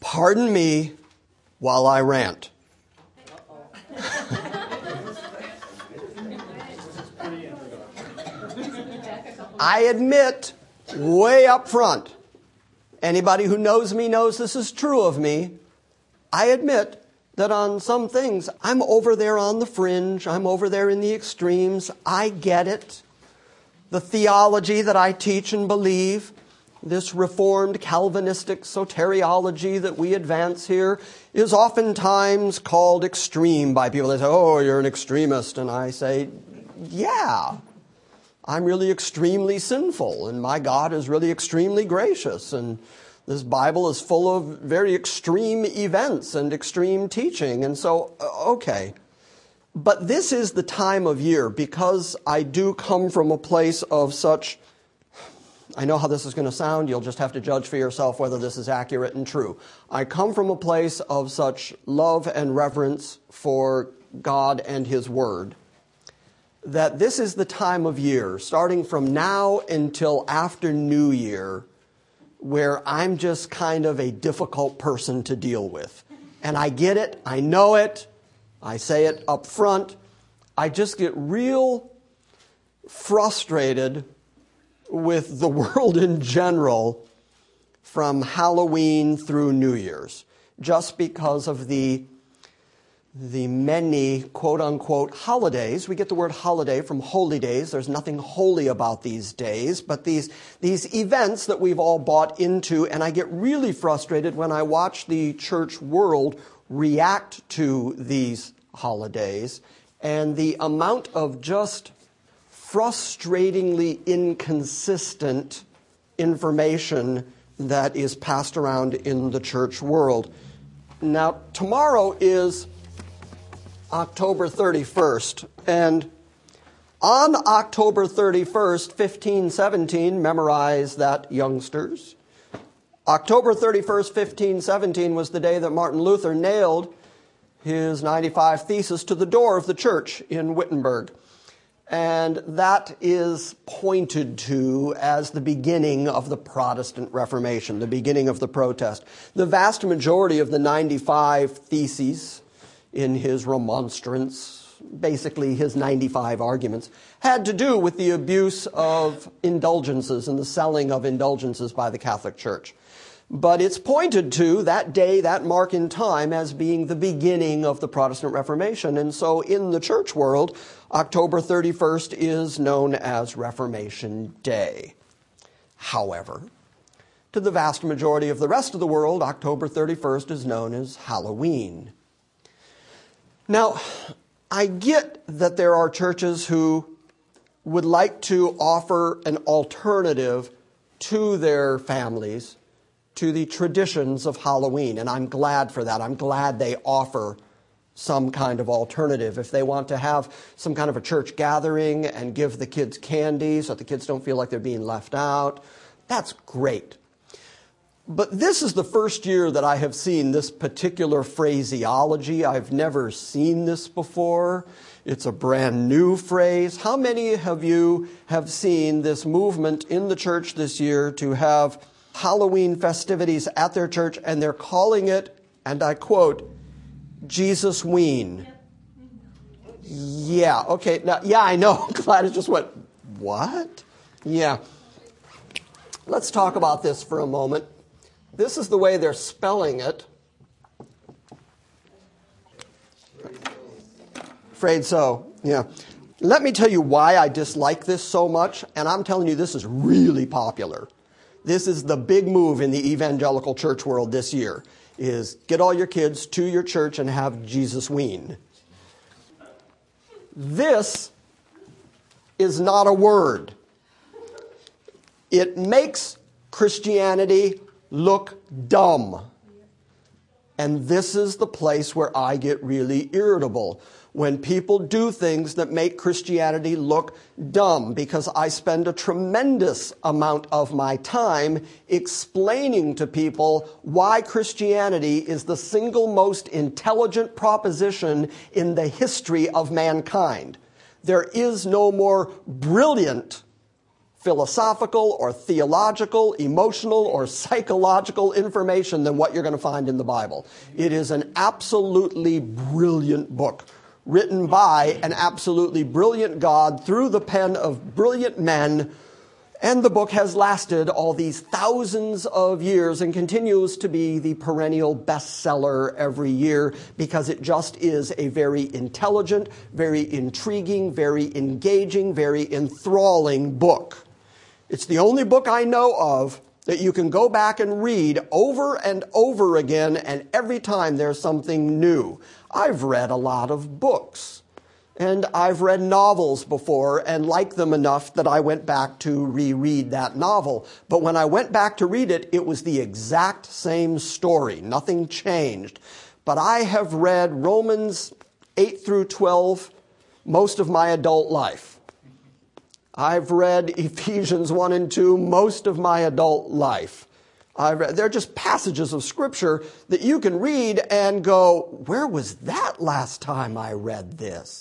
Pardon me while I rant. I admit way up front, anybody who knows me knows this is true of me. I admit that on some things, I'm over there on the fringe. I'm over there in the extremes. I get it. The theology that I teach and believe, this Reformed Calvinistic soteriology that we advance here, is oftentimes called extreme by people. They say, oh, you're an extremist. And I say, yeah, I'm really extremely sinful, and my God is really extremely gracious, and this Bible is full of very extreme events and extreme teaching, and so, okay. But this is the time of year, because I do come from a place of such, I know how this is going to sound, you'll just have to judge for yourself whether this is accurate and true. I come from a place of such love and reverence for God and His Word, that this is the time of year, starting from now until after New Year, where I'm just kind of a difficult person to deal with. And I get it, I know it, I say it up front. I just get real frustrated with the world in general from Halloween through New Year's, just because of the many quote-unquote holidays. We get the word holiday from holy days. There's nothing holy about these days, but these events that we've all bought into, and I get really frustrated when I watch the church world react to these holidays, and the amount of just frustratingly inconsistent information that is passed around in the church world. Now, tomorrow is October 31st, and on October 31st, 1517, memorize that, youngsters. October 31st, 1517 was the day that Martin Luther nailed his 95 Theses to the door of the church in Wittenberg. And that is pointed to as the beginning of the Protestant Reformation, the beginning of the protest. The vast majority of the 95 Theses in his remonstrance, basically his 95 arguments, had to do with the abuse of indulgences and the selling of indulgences by the Catholic Church. But it's pointed to that day, that mark in time, as being the beginning of the Protestant Reformation. And so in the church world, October 31st is known as Reformation Day. However, to the vast majority of the rest of the world, October 31st is known as Halloween. Now, I get that there are churches who would like to offer an alternative to their families, to the traditions of Halloween, and I'm glad for that. I'm glad they offer some kind of alternative. If they want to have some kind of a church gathering and give the kids candy so that the kids don't feel like they're being left out, that's great. But this is the first year that I have seen this particular phraseology. I've never seen this before. It's a brand new phrase. How many of you have seen this movement in the church this year to have Halloween festivities at their church, and they're calling it, and I quote, Jesus-ween? Yeah, okay. Now, yeah, I know. Gladys just went, what? Yeah. Let's talk about this for a moment. This is the way they're spelling it. Afraid so, yeah. Let me tell you why I dislike this so much, and I'm telling you this is really popular. This is the big move in the evangelical church world this year, is get all your kids to your church and have Jesus-ween. This is not a word. It makes Christianity look dumb. And this is the place where I get really irritable, when people do things that make Christianity look dumb, because I spend a tremendous amount of my time explaining to people why Christianity is the single most intelligent proposition in the history of mankind. There is no more brilliant philosophical or theological, emotional or psychological information than what you're going to find in the Bible. It is an absolutely brilliant book, written by an absolutely brilliant God through the pen of brilliant men. And the book has lasted all these thousands of years and continues to be the perennial bestseller every year because it just is a very intelligent, very intriguing, very engaging, very enthralling book. It's the only book I know of that you can go back and read over and over again, and every time there's something new. I've read a lot of books. And I've read novels before and liked them enough that I went back to reread that novel. But when I went back to read it, it was the exact same story. Nothing changed. But I have read Romans 8 through 12 most of my adult life. I've read Ephesians 1 and 2 most of my adult life. They're just passages of Scripture that you can read and go, where was that last time I read this?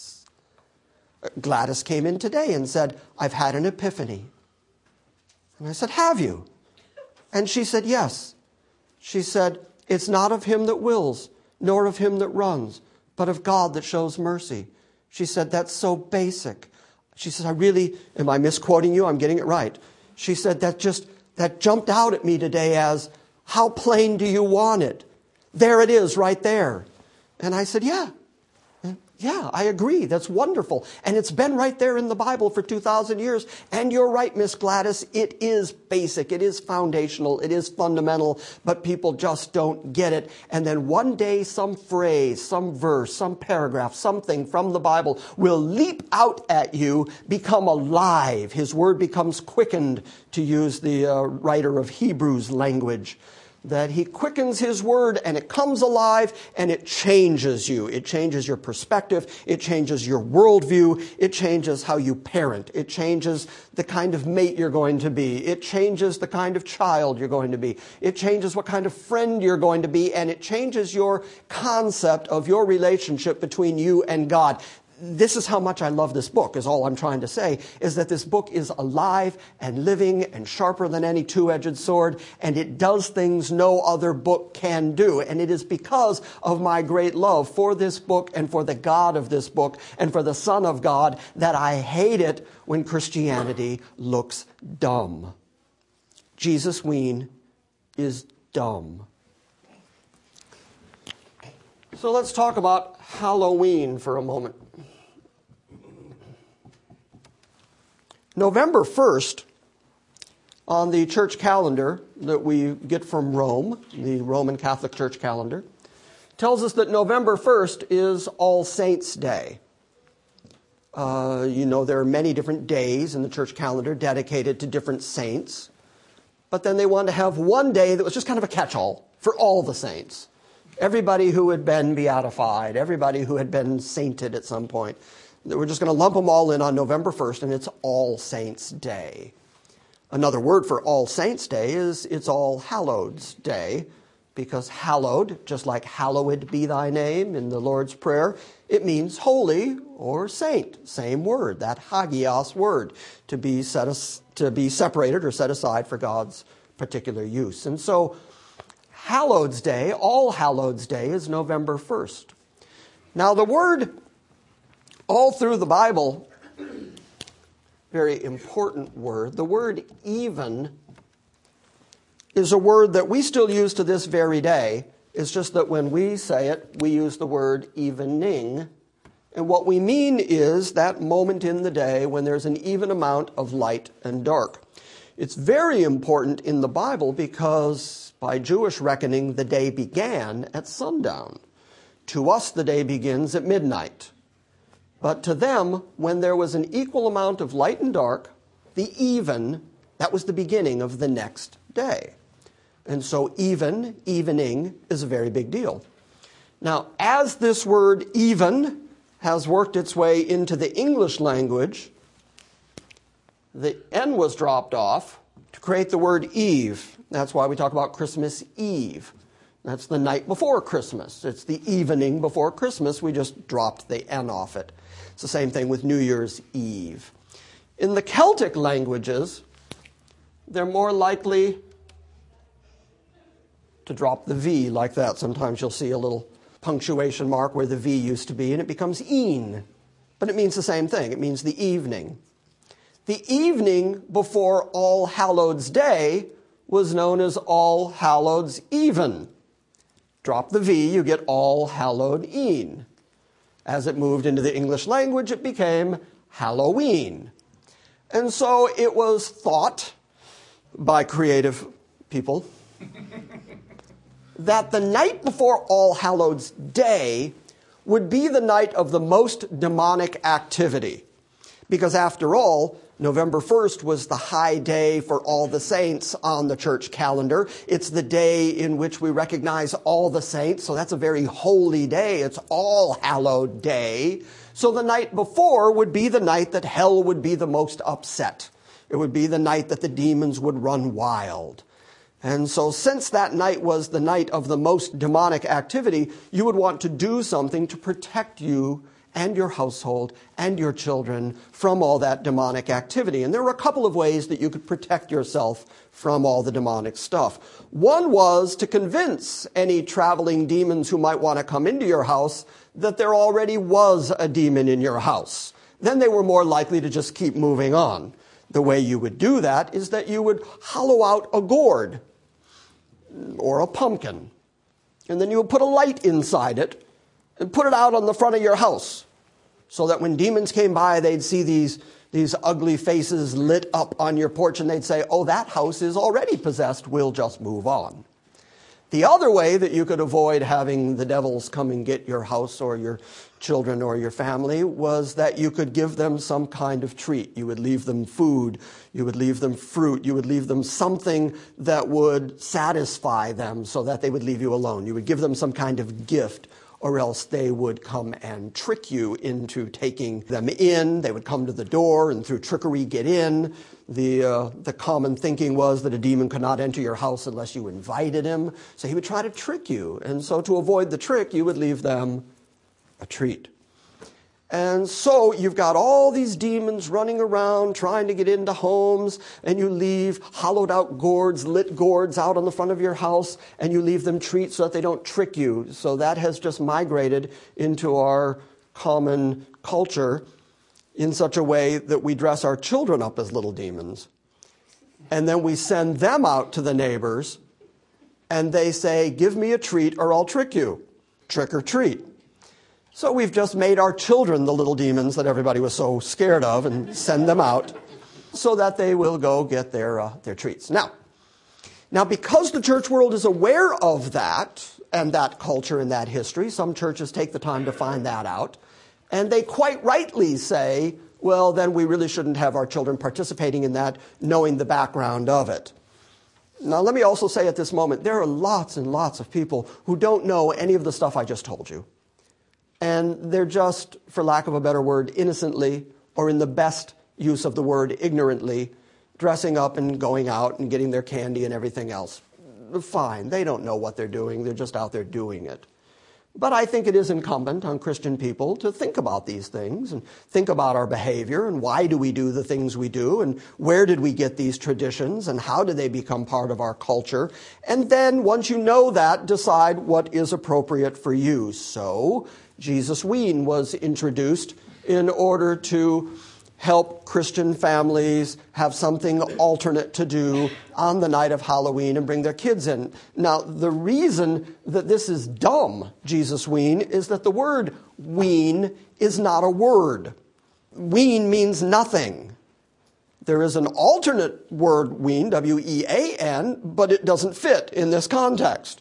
Gladys came in today and said, I've had an epiphany. And I said, have you? And she said, yes. She said, it's not of him that wills, nor of him that runs, but of God that shows mercy. She said, that's so basic. She said, am I misquoting you? I'm getting it right. She said, that jumped out at me today as, how plain do you want it? There it is right there. And I said, yeah, I agree. That's wonderful. And it's been right there in the Bible for 2,000 years. And you're right, Miss Gladys. It is basic. It is foundational. It is fundamental. But people just don't get it. And then one day some phrase, some verse, some paragraph, something from the Bible will leap out at you, become alive. His word becomes quickened, to use the writer of Hebrews language. That he quickens his word and it comes alive and it changes you. It changes your perspective. It changes your worldview. It changes how you parent. It changes the kind of mate you're going to be. It changes the kind of child you're going to be. It changes what kind of friend you're going to be. And it changes your concept of your relationship between you and God. This is how much I love this book, is all I'm trying to say, is that this book is alive and living and sharper than any two-edged sword, and it does things no other book can do. And it is because of my great love for this book and for the God of this book and for the Son of God that I hate it when Christianity looks dumb. Jesus Ween is dumb. So let's talk about Halloween for a moment. November 1st, on the church calendar that we get from Rome, the Roman Catholic Church calendar, tells us that November 1st is All Saints' Day. There are many different days in the church calendar dedicated to different saints, but then they wanted to have one day that was just kind of a catch-all for all the saints. Everybody who had been beatified, everybody who had been sainted at some point. We're just going to lump them all in on November 1st, and it's All Saints' Day. Another word for All Saints' Day is it's All Hallows' Day, because hallowed, just like hallowed be thy name in the Lord's Prayer, it means holy or saint. Same word, that hagios word, to be separated or set aside for God's particular use. And so Hallow's Day, All Hallows' Day, is November 1st. Now the word all through the Bible, very important word. The word even is a word that we still use to this very day. It's just that when we say it, we use the word evening. And what we mean is that moment in the day when there's an even amount of light and dark. It's very important in the Bible because by Jewish reckoning, the day began at sundown. To us, the day begins at midnight. But to them, when there was an equal amount of light and dark, the even, that was the beginning of the next day. And so evening, is a very big deal. Now, as this word even has worked its way into the English language, the N was dropped off to create the word Eve. That's why we talk about Christmas Eve. That's the night before Christmas. It's the evening before Christmas. We just dropped the N off it. It's the same thing with New Year's Eve. In the Celtic languages, they're more likely to drop the V like that. Sometimes you'll see a little punctuation mark where the V used to be, and it becomes een. But it means the same thing. It means the evening. The evening before All Hallows Day was known as All Hallows Even. Drop the V, you get All Hallowed Een. As it moved into the English language, it became Halloween. And so it was thought by creative people that the night before All Hallows Day would be the night of the most demonic activity. Because after all, November 1st was the high day for all the saints on the church calendar. It's the day in which we recognize all the saints, so that's a very holy day. It's All Hallowed Day. So the night before would be the night that hell would be the most upset. It would be the night that the demons would run wild. And so since that night was the night of the most demonic activity, you would want to do something to protect you and your household and your children from all that demonic activity. And there were a couple of ways that you could protect yourself from all the demonic stuff. One was to convince any traveling demons who might want to come into your house that there already was a demon in your house. Then they were more likely to just keep moving on. The way you would do that is that you would hollow out a gourd or a pumpkin, and then you would put a light inside it and put it out on the front of your house so that when demons came by, they'd see these ugly faces lit up on your porch, and they'd say, oh, that house is already possessed, we'll just move on. The other way that you could avoid having the devils come and get your house or your children or your family was that you could give them some kind of treat. You would leave them food, you would leave them fruit, you would leave them something that would satisfy them so that they would leave you alone. You would give them some kind of gift, or else they would come and trick you into taking them in. They would come to the door and through trickery get in. The common thinking was that a demon could not enter your house unless you invited him. So he would try to trick you. And so to avoid the trick, you would leave them a treat. And so you've got all these demons running around trying to get into homes, and you leave hollowed out gourds, lit gourds out on the front of your house, and you leave them treats so that they don't trick you. So that has just migrated into our common culture in such a way that we dress our children up as little demons. And then we send them out to the neighbors, and they say, give me a treat or I'll trick you. Trick or treat. So we've just made our children the little demons that everybody was so scared of and send them out so that they will go get their treats. Now, because the church world is aware of that and that culture and that history, some churches take the time to find that out. And they quite rightly say, well, then we really shouldn't have our children participating in that, knowing the background of it. Now, let me also say at this moment, there are lots and lots of people who don't know any of the stuff I just told you. And they're just, for lack of a better word, innocently, or in the best use of the word, ignorantly, dressing up and going out and getting their candy and everything else. Fine, they don't know what they're doing, they're just out there doing it. But I think it is incumbent on Christian people to think about these things and think about our behavior and why do we do the things we do and where did we get these traditions and how do they become part of our culture. And then once you know that, decide what is appropriate for you. So Jesusween was introduced in order to help Christian families have something alternate to do on the night of Halloween and bring their kids in. Now, the reason that this is dumb, Jesusween, is that the word ween is not a word. Ween means nothing. There is an alternate word, wean, W-E-A-N, but it doesn't fit in this context.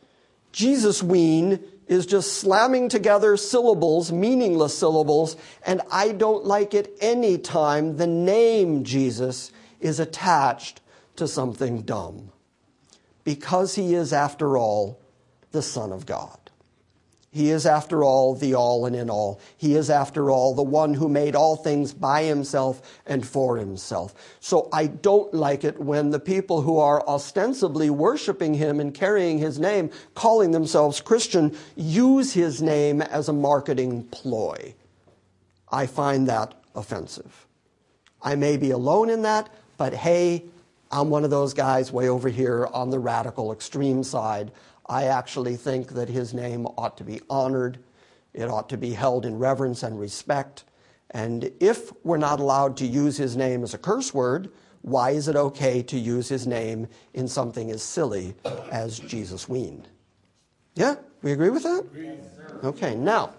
Jesusween is just slamming together syllables, meaningless syllables, and I don't like it any time the name Jesus is attached to something dumb. Because he is, after all, the Son of God. He is, after all, the all and in all. He is, after all, the one who made all things by himself and for himself. So I don't like it when the people who are ostensibly worshiping him and carrying his name, calling themselves Christian, use his name as a marketing ploy. I find that offensive. I may be alone in that, but hey, I'm one of those guys way over here on the radical extreme side. I actually think that his name ought to be honored. It ought to be held in reverence and respect. And if we're not allowed to use his name as a curse word, why is it okay to use his name in something as silly as Jesus weaned? Yeah, we agree with that? Okay, now,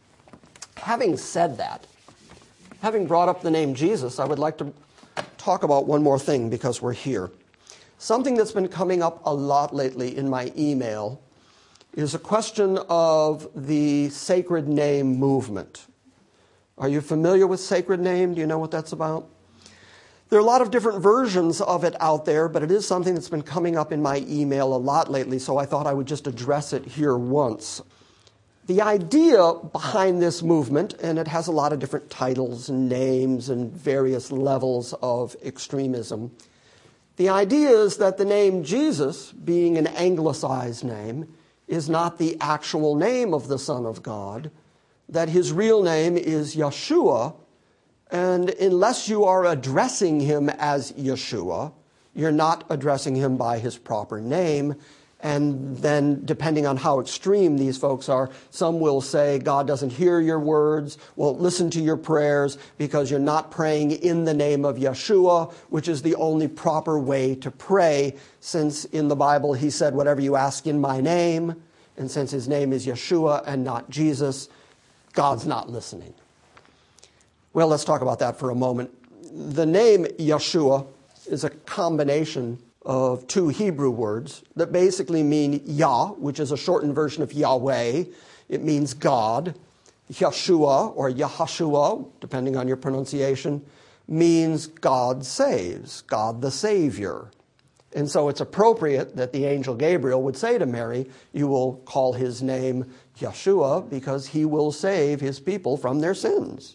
having said that, having brought up the name Jesus, I would like to talk about one more thing because we're here. Something that's been coming up a lot lately in my email is a question of the sacred name movement. Are you familiar with sacred name? Do you know what that's about? There are a lot of different versions of it out there, but it is something that's been coming up in my email a lot lately, so I thought I would just address it here once. The idea behind this movement, and it has a lot of different titles and names and various levels of extremism, the idea is that the name Jesus, being an anglicized name, is not the actual name of the Son of God, that his real name is Yeshua, and unless you are addressing him as Yeshua, you're not addressing him by his proper name. And then, depending on how extreme these folks are, some will say God doesn't hear your words, won't listen to your prayers because you're not praying in the name of Yeshua, which is the only proper way to pray, since in the Bible he said, whatever you ask in my name, and since his name is Yeshua and not Jesus, God's not listening. Well, let's talk about that for a moment. The name Yeshua is a combination of two Hebrew words that basically mean Yah, which is a shortened version of Yahweh. It means God. Yeshua, or Yahashua, depending on your pronunciation, means God saves, God the Savior. And so it's appropriate that the angel Gabriel would say to Mary, you will call his name Yeshua because he will save his people from their sins.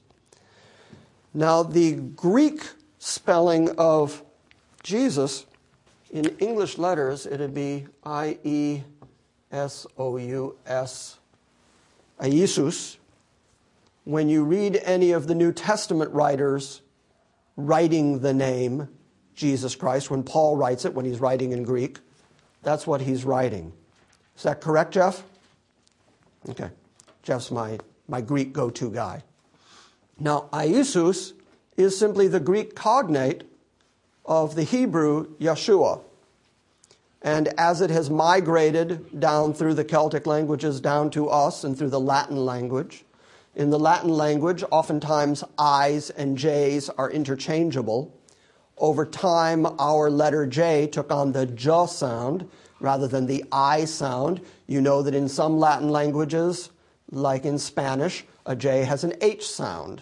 Now, the Greek spelling of Jesus, in English letters, it would be I-E-S-O-U-S, Iesus. When you read any of the New Testament writers writing the name Jesus Christ, when Paul writes it, when he's writing in Greek, that's what he's writing. Is that correct, Jeff? Okay. Jeff's my Greek go-to guy. Now, Iesus is simply the Greek cognate of the Hebrew Yeshua. And as it has migrated down through the Celtic languages down to us and through the Latin language, in the Latin language, oftentimes I's and J's are interchangeable. Over time, our letter J took on the J sound rather than the I sound. You know that in some Latin languages, like in Spanish, a J has an H sound.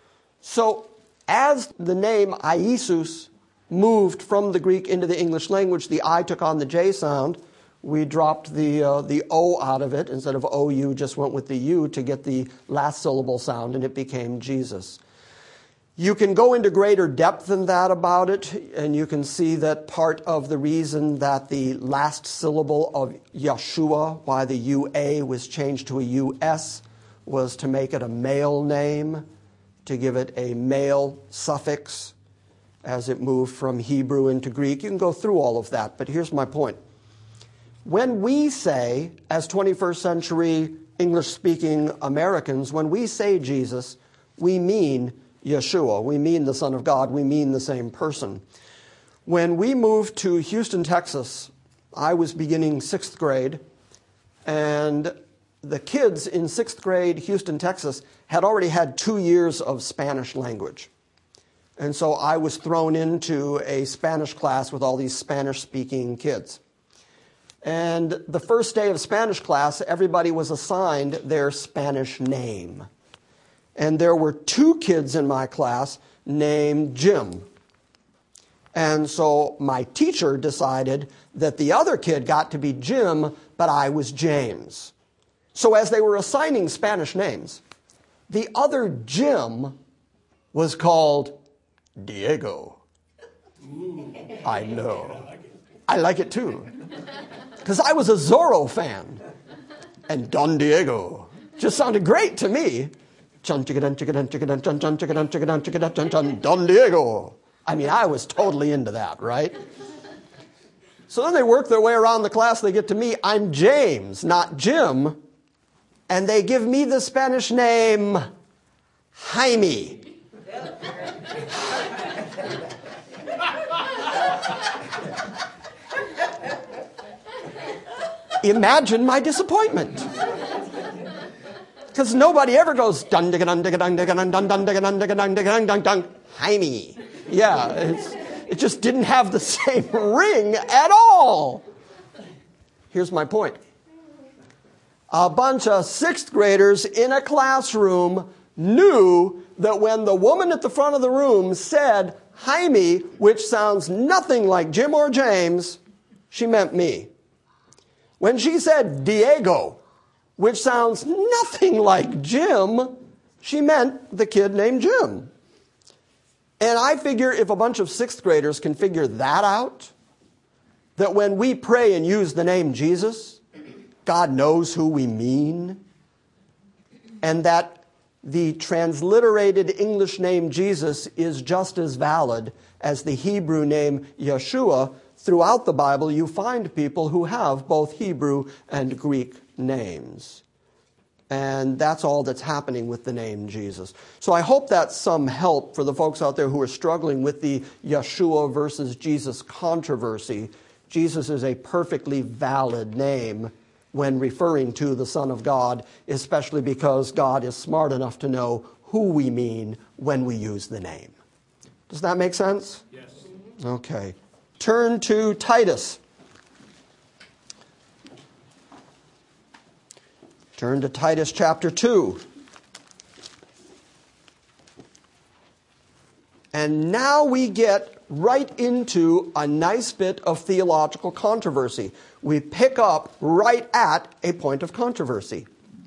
So as the name Iesus moved from the Greek into the English language, the I took on the J sound. We dropped the O out of it. Instead of O-U, just went with the U to get the last syllable sound, and it became Jesus. You can go into greater depth than that about it, and you can see that part of the reason that the last syllable of Yeshua, why the UA was changed to a US, was to make it a male name, to give it a male suffix as it moved from Hebrew into Greek. You can go through all of that, but here's my point. When we say, as 21st century English-speaking Americans, when we say Jesus, we mean Yeshua. We mean the Son of God. We mean the same person. When we moved to Houston, Texas, I was beginning 6th grade, and the kids in 6th grade, Houston, Texas, had already had 2 years of Spanish language. And so I was thrown into a Spanish class with all these Spanish-speaking kids. And the first day of Spanish class, everybody was assigned their Spanish name. And there were 2 kids in my class named Jim. And so my teacher decided that the other kid got to be Jim, but I was James. So as they were assigning Spanish names, the other Jim was called Diego. I know. I like it too. Because I was a Zorro fan. And Don Diego just sounded great to me. Don Diego. I mean, I was totally into that, right? So then they work their way around the class. They get to me. I'm James, not Jim. And they give me the Spanish name Jaime. Imagine my disappointment. Because nobody ever goes dun digga dun digga dun digga dun dun dun digga dun digga dun digga dun dun dun Jaime. Yeah, it just didn't have the same ring at all. Here's my point. A bunch of sixth graders in a classroom knew that when the woman at the front of the room said Jaime, which sounds nothing like Jim or James, she meant me. When she said Diego, which sounds nothing like Jim, she meant the kid named Jim. And I figure if a bunch of sixth graders can figure that out, that when we pray and use the name Jesus, God knows who we mean, and that the transliterated English name Jesus is just as valid as the Hebrew name Yeshua. Throughout the Bible, you find people who have both Hebrew and Greek names. And that's all that's happening with the name Jesus. So I hope that's some help for the folks out there who are struggling with the Yeshua versus Jesus controversy. Jesus is a perfectly valid name when referring to the Son of God, especially because God is smart enough to know who we mean when we use the name. Does that make sense? Yes. Okay. Turn to Titus. Turn to Titus chapter 2. And now we get right into a nice bit of theological controversy. We pick up right at a point of controversy.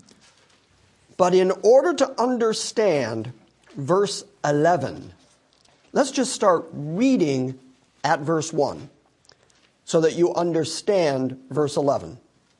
But in order to understand verse 11, let's just start reading at verse 1 so that you understand verse 11.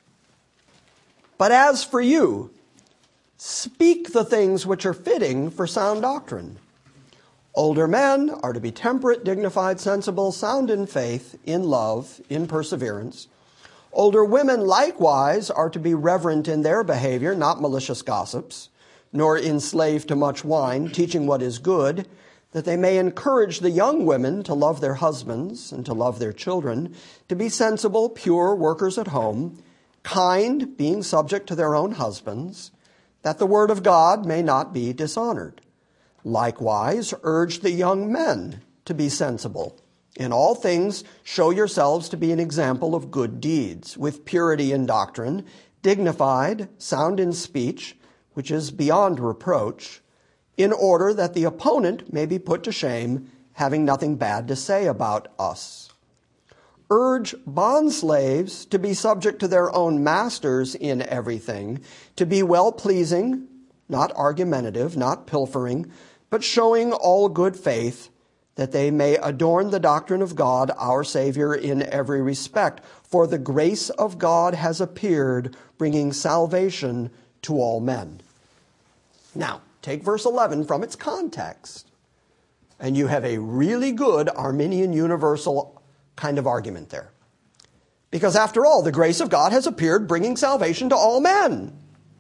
But as for you, speak the things which are fitting for sound doctrine. Older men are to be temperate, dignified, sensible, sound in faith, in love, in perseverance. Older women likewise are to be reverent in their behavior, not malicious gossips, nor enslaved to much wine, teaching what is good, that they may encourage the young women to love their husbands and to love their children, to be sensible, pure, workers at home, kind, being subject to their own husbands, that the word of God may not be dishonored. Likewise, urge the young men to be sensible. In all things, show yourselves to be an example of good deeds, with purity in doctrine, dignified, sound in speech, which is beyond reproach, in order that the opponent may be put to shame, having nothing bad to say about us. Urge bondslaves to be subject to their own masters in everything, to be well-pleasing, not argumentative, not pilfering, but showing all good faith, that they may adorn the doctrine of God, our Savior, in every respect. For the grace of God has appeared, bringing salvation to all men. Now, take verse 11 from its context, and you have a really good Arminian universal kind of argument there. Because after all, the grace of God has appeared, bringing salvation to all men.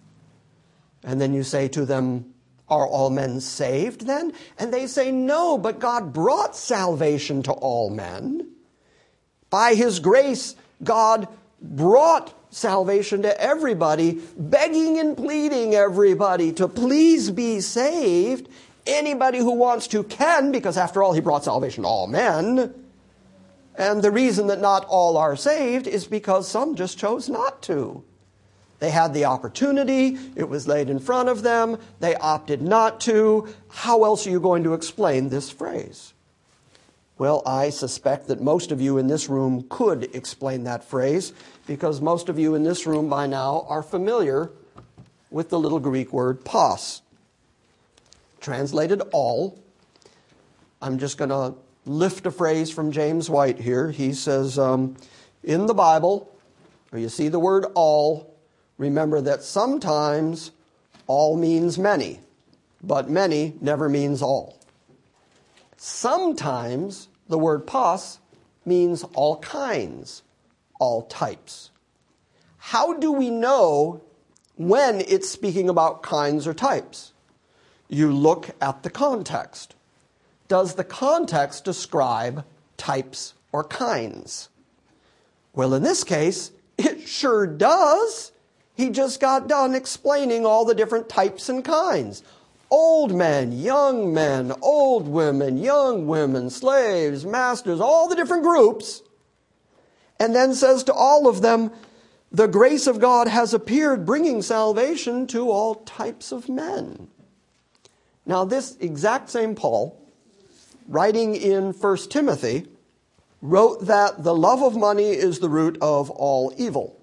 And then you say to them, are all men saved then? And they say, no, but God brought salvation to all men. By his grace, God brought salvation to everybody, begging and pleading everybody to please be saved. Anybody who wants to can, because after all, he brought salvation to all men. And the reason that not all are saved is because some just chose not to. They had the opportunity. It was laid in front of them. They opted not to. How else are you going to explain this phrase? Well, I suspect that most of you in this room could explain that phrase, because most of you in this room by now are familiar with the little Greek word pos. Translated all. I'm just going to lift a phrase from James White here. He says, in the Bible, where you see the word all, remember that sometimes all means many, but many never means all. Sometimes the word pas means all kinds, all types. How do we know when it's speaking about kinds or types? You look at the context. Does the context describe types or kinds? Well, in this case, it sure does. He just got done explaining all the different types and kinds. Old men, old women, young women, slaves, masters, all the different groups. And then says to all of them, the grace of God has appeared, bringing salvation to all types of men. Now, this exact same Paul, writing in 1 Timothy, wrote that the love of money is the root of all evil.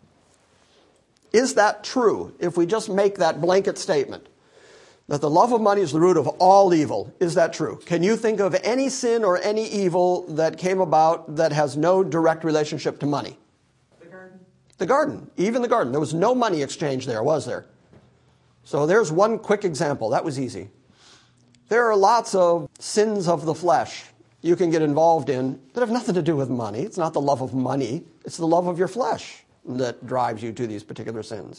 Is that true? If we just make that blanket statement, that the love of money is the root of all evil, is that true? Can you think of any sin or any evil that came about that has no direct relationship to money? The garden. The garden, even the garden. There was no money exchange there, was there? So there's one quick example. That was easy. There are lots of sins of the flesh you can get involved in that have nothing to do with money. It's not the love of money. It's the love of your flesh that drives you to these particular sins.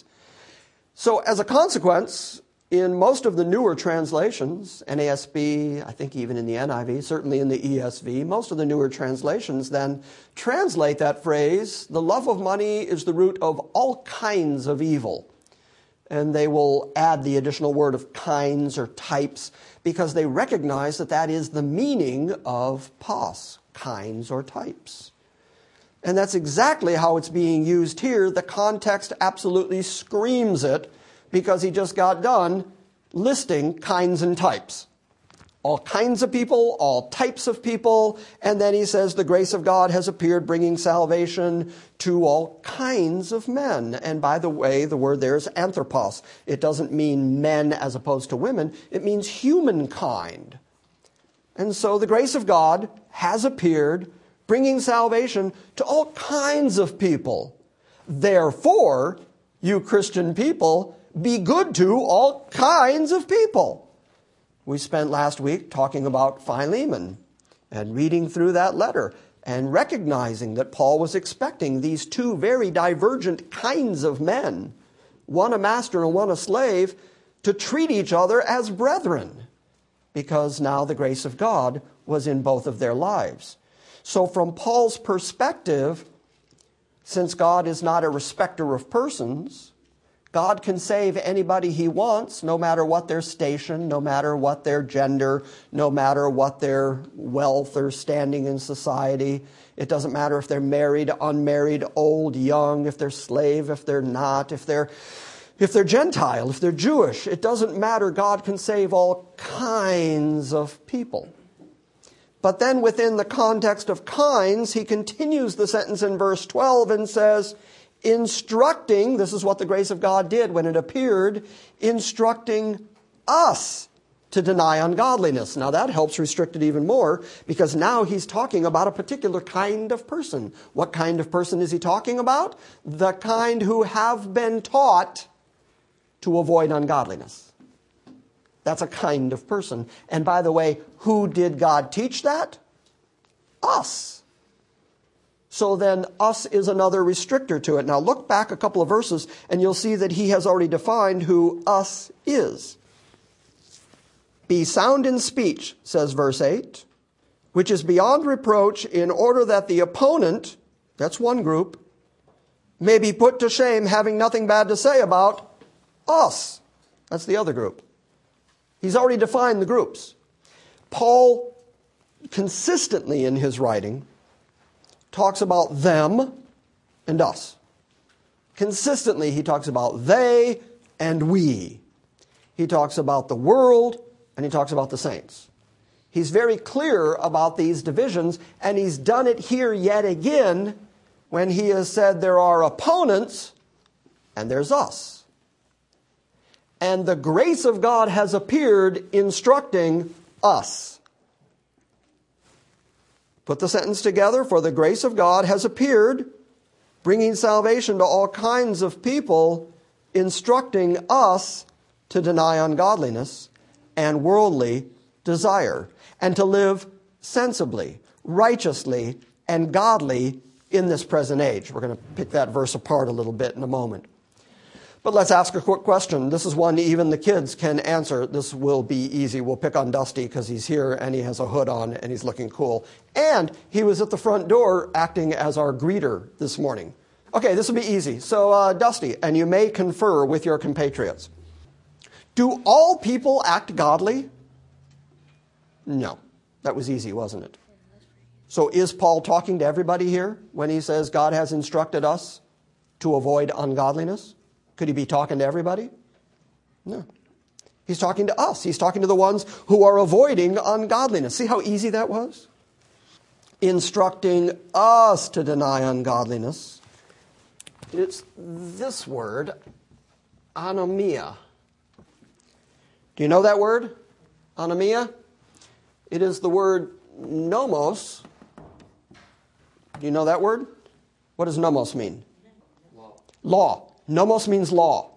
So as a consequence, in most of the newer translations, NASB, I think even in the NIV, certainly in the ESV, most of the newer translations then translate that phrase, the love of money is the root of all kinds of evil. And they will add the additional word of kinds or types because they recognize that that is the meaning of pas, kinds or types. And that's exactly how it's being used here. The context absolutely screams it because he just got done listing kinds and types. All kinds of people, all types of people, and then he says the grace of God has appeared, bringing salvation to all kinds of men. And by the way, the word there is anthropos. It doesn't mean men as opposed to women. It means humankind. And so the grace of God has appeared, bringing salvation to all kinds of people. Therefore, you Christian people, be good to all kinds of people. We spent last week talking about Philemon and reading through that letter and recognizing that Paul was expecting these two very divergent kinds of men, one a master and one a slave, to treat each other as brethren, because now the grace of God was in both of their lives. So from Paul's perspective, since God is not a respecter of persons, God can save anybody he wants, no matter what their station, no matter what their gender, no matter what their wealth or standing in society. It doesn't matter if they're married, unmarried, old, young, if they're slave, if they're not, if they're Gentile, if they're Jewish. It doesn't matter. God can save all kinds of people. But then within the context of kinds, he continues the sentence in verse 12 and says, instructing, this is what the grace of God did when it appeared, instructing us to deny ungodliness. Now that helps restrict it even more because now he's talking about a particular kind of person. What kind of person is he talking about? The kind who have been taught to avoid ungodliness. That's a kind of person. And by the way, who did God teach that? Us. So then us is another restrictor to it. Now look back a couple of verses and you'll see that he has already defined who us is. Be sound in speech, says verse 8, which is beyond reproach, in order that the opponent, that's one group, may be put to shame, having nothing bad to say about us. That's the other group. He's already defined the groups. Paul, consistently in his writing, talks about them and us. Consistently, he talks about they and we. He talks about the world and he talks about the saints. He's very clear about these divisions, and he's done it here yet again when he has said there are opponents and there's us. And the grace of God has appeared instructing us. Put the sentence together, for the grace of God has appeared, bringing salvation to all kinds of people, instructing us to deny ungodliness and worldly desire, and to live sensibly, righteously, and godly in this present age. We're going to pick that verse apart a little bit in a moment. But let's ask a quick question. This is one even the kids can answer. This will be easy. We'll pick on Dusty because he's here and he has a hood on and he's looking cool. And he was at the front door acting as our greeter this morning. Okay, this will be easy. So, Dusty, and you may confer with your compatriots. Do all people act godly? No. That was easy, wasn't it? So is Paul talking to everybody here when he says God has instructed us to avoid ungodliness? Could he be talking to everybody? No. He's talking to us. He's talking to the ones who are avoiding ungodliness. See how easy that was? Instructing us to deny ungodliness. It's this word, anomia. Do you know that word? Anomia? It is the word nomos. Do you know that word? What does nomos mean? Law. Nomos means law.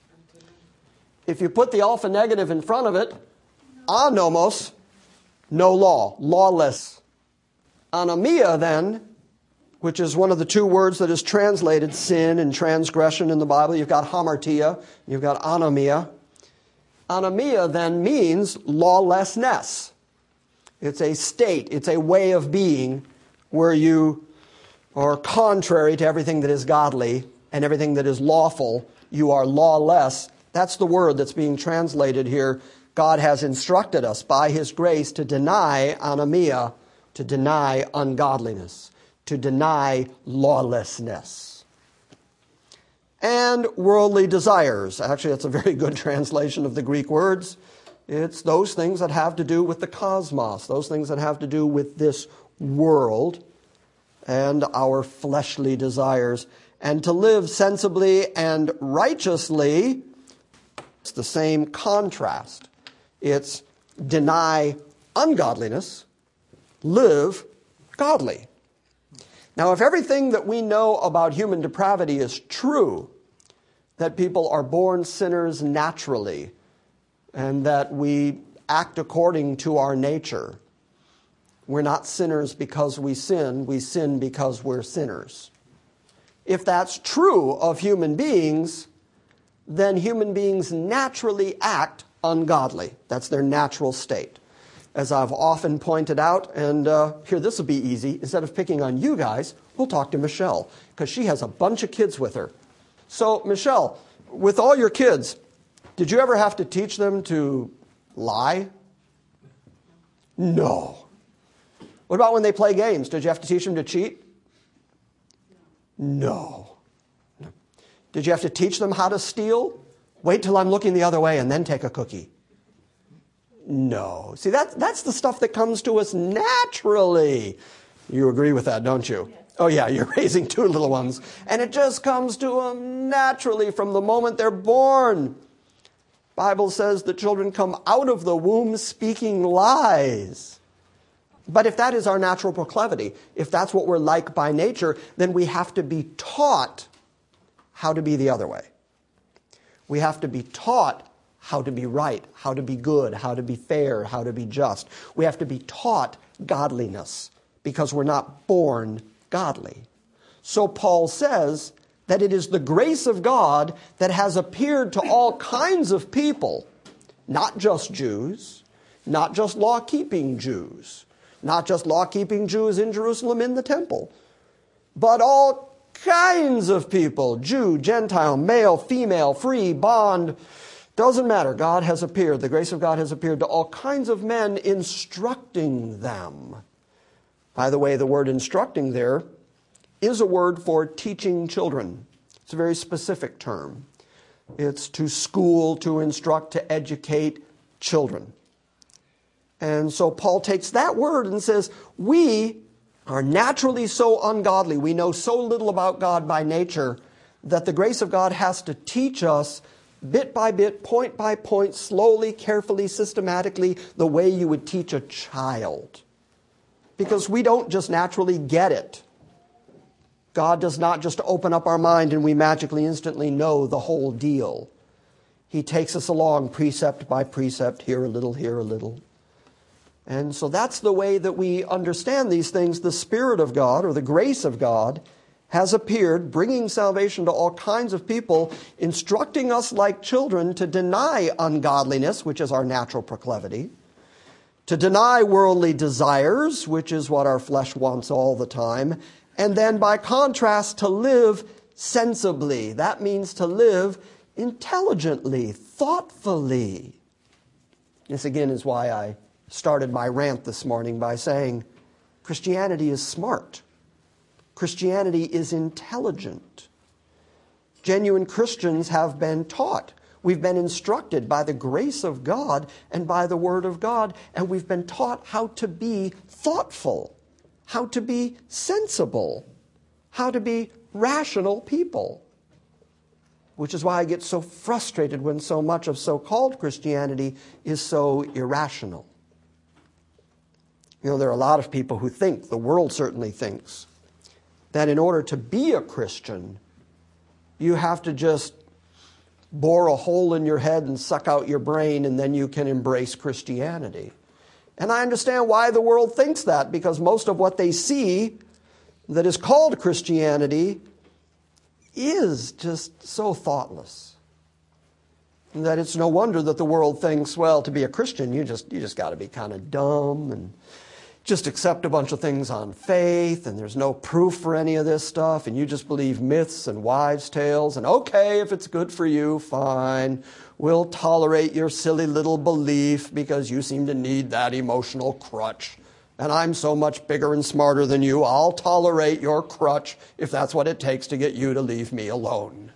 If you put the alpha negative in front of it, anomos, no law, lawless. Anomia then, which is one of the two words that is translated sin and transgression in the Bible. You've got hamartia, you've got anomia. Anomia then means lawlessness. It's a state, it's a way of being where you are contrary to everything that is godly and everything that is lawful. You are lawless. That's the word that's being translated here. God has instructed us by His grace to deny anomia, to deny ungodliness, to deny lawlessness. And worldly desires. Actually, that's a very good translation of the Greek words. It's those things that have to do with the cosmos, those things that have to do with this world and our fleshly desires. And to live sensibly and righteously, it's the same contrast. It's deny ungodliness, live godly. Now, if everything that we know about human depravity is true, that people are born sinners naturally, and that we act according to our nature, we're not sinners because we sin because we're sinners. If that's true of human beings, then human beings naturally act ungodly. That's their natural state. As I've often pointed out, and here this will be easy, instead of picking on you guys, we'll talk to Michelle, because she has a bunch of kids with her. So, Michelle, with all your kids, did you ever have to teach them to lie? No. What about when they play games? Did you have to teach them to cheat? No. Did you have to teach them how to steal? Wait till I'm looking the other way and then take a cookie. No. See, that's the stuff that comes to us naturally. You agree with that, don't you? Oh yeah, you're raising two little ones. And it just comes to them naturally from the moment they're born. Bible says the children come out of the womb speaking lies. But if that is our natural proclivity, if that's what we're like by nature, then we have to be taught how to be the other way. We have to be taught how to be right, how to be good, how to be fair, how to be just. We have to be taught godliness because we're not born godly. So Paul says that it is the grace of God that has appeared to all kinds of people, not just Jews, not just law-keeping Jews, not just law-keeping Jews in Jerusalem in the temple, but all kinds of people, Jew, Gentile, male, female, free, bond, doesn't matter. God has appeared. The grace of God has appeared to all kinds of men, instructing them. By the way, the word instructing there is a word for teaching children. It's a very specific term. It's to school, to instruct, to educate children. And so Paul takes that word and says, we are naturally so ungodly. We know so little about God by nature that the grace of God has to teach us bit by bit, point by point, slowly, carefully, systematically, the way you would teach a child. Because we don't just naturally get it. God does not just open up our mind and we magically, instantly know the whole deal. He takes us along precept by precept, here a little, here a little. And so that's the way that we understand these things. The Spirit of God, or the grace of God, has appeared, bringing salvation to all kinds of people, instructing us like children to deny ungodliness, which is our natural proclivity, to deny worldly desires, which is what our flesh wants all the time, and then by contrast to live sensibly. That means to live intelligently, thoughtfully. This again is why I started my rant this morning by saying Christianity is smart. Christianity is intelligent. Genuine Christians have been taught. We've been instructed by the grace of God and by the Word of God, and we've been taught how to be thoughtful, how to be sensible, how to be rational people. Which is why I get so frustrated when so much of so-called Christianity is so irrational. You know, there are a lot of people who think, the world certainly thinks, that in order to be a Christian, you have to just bore a hole in your head and suck out your brain, and then you can embrace Christianity. And I understand why the world thinks that, because most of what they see that is called Christianity is just so thoughtless that it's no wonder that the world thinks, well, to be a Christian, you just got to be kind of dumb and just accept a bunch of things on faith, and there's no proof for any of this stuff, and you just believe myths and wives' tales, and okay, if it's good for you, fine. We'll tolerate your silly little belief because you seem to need that emotional crutch. And I'm so much bigger and smarter than you, I'll tolerate your crutch if that's what it takes to get you to leave me alone.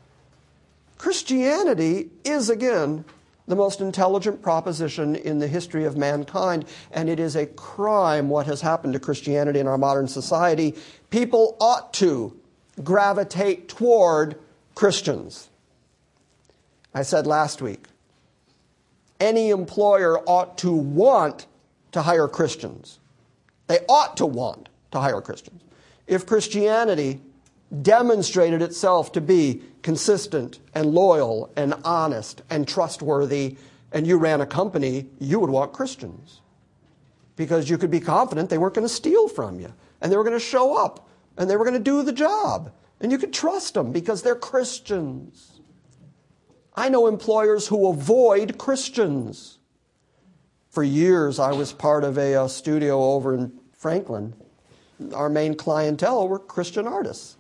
Christianity is, again, the most intelligent proposition in the history of mankind, and it is a crime what has happened to Christianity in our modern society. People ought to gravitate toward Christians. I said last week, any employer ought to want to hire Christians. They ought to want to hire Christians. If Christianity demonstrated itself to be consistent and loyal and honest and trustworthy, and you ran a company, you would want Christians. Because you could be confident they weren't going to steal from you, and they were going to show up, and they were going to do the job. And you could trust them because they're Christians. I know employers who avoid Christians. For years, I was part of a studio over in Franklin. Our main clientele were Christian artists.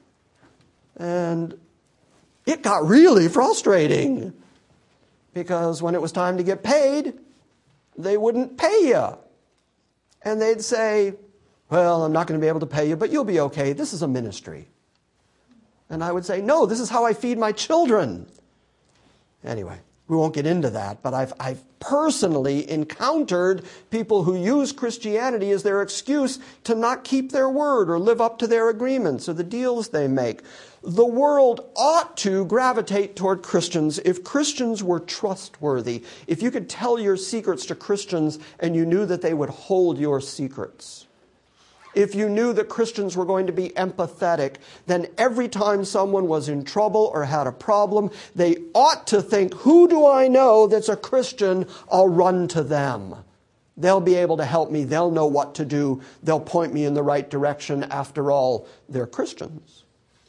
And it got really frustrating because when it was time to get paid, they wouldn't pay you. And they'd say, well, I'm not going to be able to pay you, but you'll be okay. This is a ministry. And I would say, no, this is how I feed my children. Anyway, we won't get into that, but I've personally encountered people who use Christianity as their excuse to not keep their word or live up to their agreements or the deals they make. The world ought to gravitate toward Christians if Christians were trustworthy. If you could tell your secrets to Christians and you knew that they would hold your secrets. If you knew that Christians were going to be empathetic, then every time someone was in trouble or had a problem, they ought to think, who do I know that's a Christian? I'll run to them. They'll be able to help me. They'll know what to do. They'll point me in the right direction. After all, they're Christians.